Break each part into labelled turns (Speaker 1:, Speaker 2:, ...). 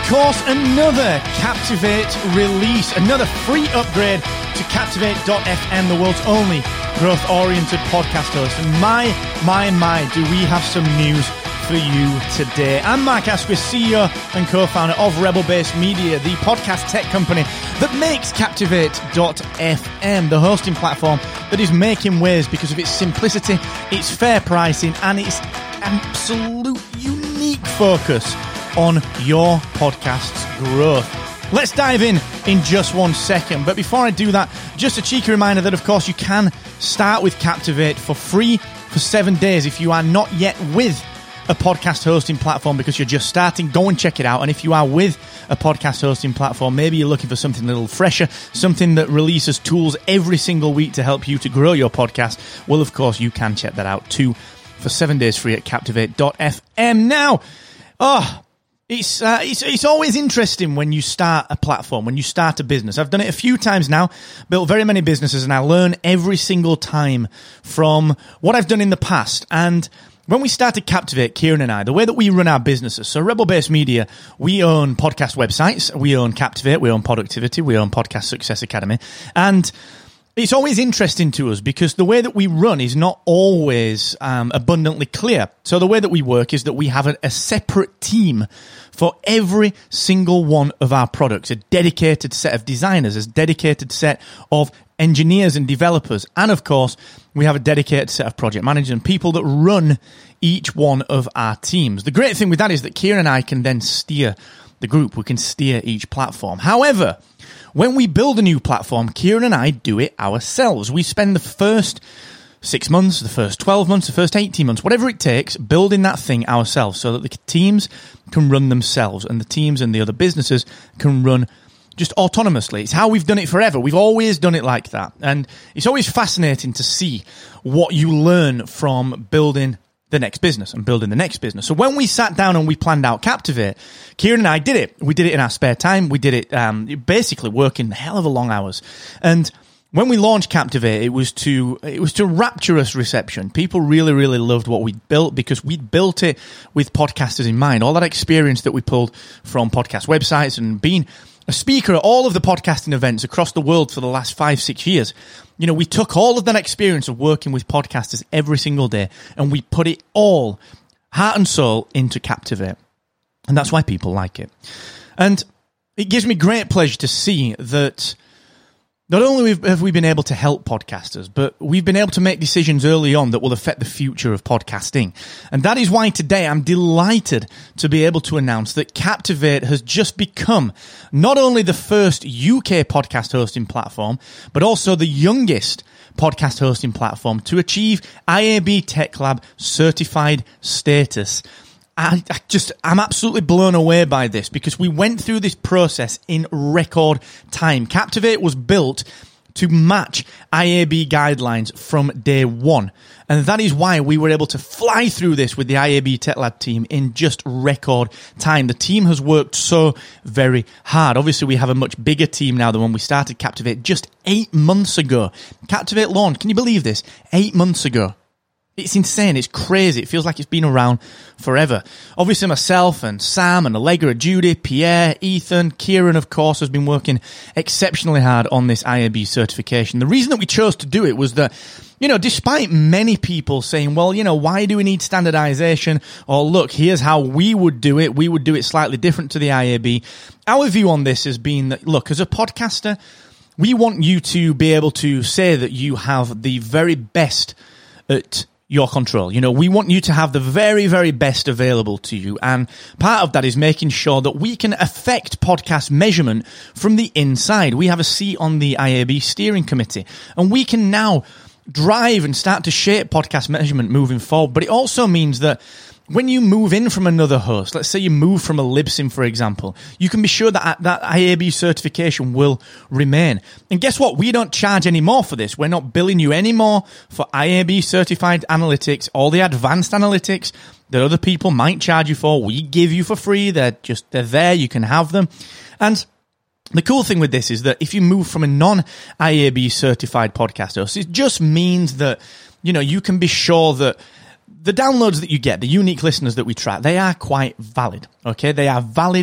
Speaker 1: course, another Captivate release, another free upgrade to Captivate.fm, the world's only growth-oriented podcast host. And my, do we have some news for you today. I'm Mark Asquith, CEO and co-founder of Rebel Base Media, the podcast tech company that makes Captivate.fm, the hosting platform that is making waves because of its simplicity, its fair pricing, and its absolute unique focus on your podcast's growth. Let's dive in just 1 second. But before I do that, just a cheeky reminder that, of course, you can start with Captivate for free for 7 days if you are not yet with a podcast hosting platform because you're just starting. Go and check it out. And if you are with a podcast hosting platform, maybe you're looking for something a little fresher, something that releases tools every single week to help you to grow your podcast, well, of course, you can check that out too for 7 days free at Captivate.fm. Now, It's always interesting when you start a platform, when you start a business. I've done it a few times now, built very many businesses, and I learn every single time from what I've done in the past. And when we started Captivate, Kieran and I, the way that we run our businesses, so Rebel Base Media, we own podcast websites, we own Captivate, we own Productivity, we own Podcast Success Academy, and it's always interesting to us because the way that we run is not always abundantly clear. So the way that we work is that we have a separate team for every single one of our products, a dedicated set of designers, a dedicated set of engineers and developers. And of course, we have a dedicated set of project managers and people that run each one of our teams. The great thing with that is that Kieran and I can then steer the group. We can steer each platform. However, when we build a new platform, Kieran and I do it ourselves. We spend the first 6 months, the first 12 months, the first 18 months, whatever it takes, building that thing ourselves so that the teams can run themselves and the teams and the other businesses can run just autonomously. It's how we've done it forever. We've always done it like that. And it's always fascinating to see what you learn from building the next business and building the next business. So when we sat down and we planned out Captivate, Kieran and I did it. We did it in our spare time. We did it basically working a hell of a long hours. And when we launched Captivate, it was to rapturous reception. People really, really loved what we'd built because we'd built it with podcasters in mind. All that experience that we pulled from podcast websites and being a speaker at all of the podcasting events across the world for the last 5-6 years. You know, we took all of that experience of working with podcasters every single day and we put it all, heart and soul, into Captivate. And that's why people like it. And it gives me great pleasure to see that not only have we been able to help podcasters, but we've been able to make decisions early on that will affect the future of podcasting. And that is why today I'm delighted to be able to announce that Captivate has just become not only the first UK podcast hosting platform, but also the youngest podcast hosting platform to achieve IAB Tech Lab certified status. I'm absolutely blown away by this because we went through this process in record time. Captivate was built to match IAB guidelines from day one. And that is why we were able to fly through this with the IAB Tech Lab team in just record time. The team has worked so very hard. Obviously, we have a much bigger team now than when we started Captivate just 8 months ago. Captivate launched, can you believe this? 8 months ago. It's insane. It's crazy. It feels like it's been around forever. Obviously, myself and Sam and Allegra, Judy, Pierre, Ethan, Kieran, of course, has been working exceptionally hard on this IAB certification. The reason that we chose to do it was that, you know, despite many people saying, well, you know, why do we need standardization? Or look, here's how we would do it. We would do it slightly different to the IAB. Our view on this has been that, look, as a podcaster, we want you to be able to say that you have the very best at your control. You know, we want you to have the very, very best available to you. And part of that is making sure that we can affect podcast measurement from the inside. We have a seat on the IAB steering committee and we can now drive and start to shape podcast measurement moving forward. But it also means that when you move in from another host, let's say you move from a Libsyn, for example, you can be sure that that IAB certification will remain. And guess what? We don't charge any more for this. We're not billing you anymore for IAB certified analytics, all the advanced analytics that other people might charge you for. We give you for free. They're there. You can have them. And the cool thing with this is that if you move from a non-IAB certified podcast host, it just means that, you know, you can be sure that the downloads that you get, the unique listeners that we track, they are quite valid, okay? They are valid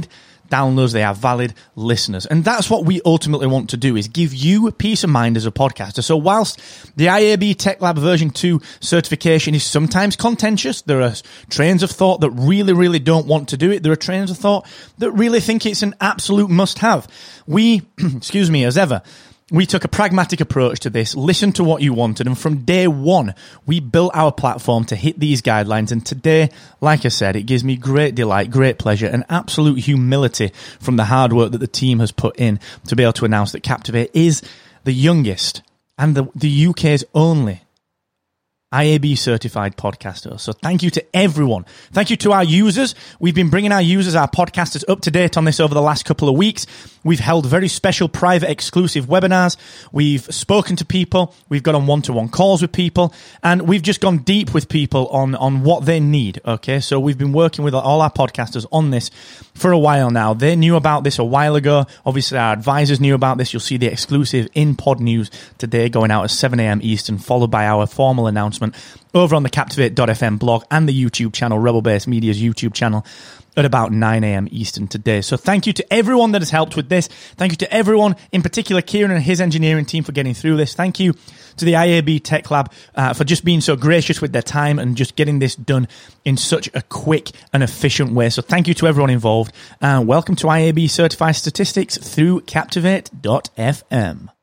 Speaker 1: downloads, they are valid listeners. And that's what we ultimately want to do, is give you peace of mind as a podcaster. So whilst the IAB Tech Lab version 2 certification is sometimes contentious, there are trains of thought that really, really don't want to do it. There are trains of thought that really think it's an absolute must-have. We, as ever, we took a pragmatic approach to this, listened to what you wanted, and from day one, we built our platform to hit these guidelines. And today, like I said, it gives me great delight, great pleasure, and absolute humility from the hard work that the team has put in to be able to announce that Captivate is the youngest and the UK's only IAB certified podcaster. So thank you to everyone. Thank you to our users. We've been bringing our users, our podcasters, up to date on this over the last couple of weeks. We've held very special, private, exclusive webinars. We've spoken to people. We've got on one-to-one calls with people, and we've just gone deep with people on what they need. Okay. So we've been working with all our podcasters on this for a while now. They knew about this a while ago. Obviously, our advisors knew about this. You'll see the exclusive in-pod news today going out at 7 a.m. Eastern, followed by our formal announcement over on the Captivate.fm blog and the YouTube channel, Rebel Base Media's YouTube channel, at about 9 a.m. Eastern today. So thank you to everyone that has helped with this. Thank you to everyone, in particular Kieran and his engineering team, for getting through this. Thank you to the IAB Tech Lab for just being so gracious with their time and just getting this done in such a quick and efficient way. So thank you to everyone involved, and welcome to IAB Certified Statistics through Captivate.fm.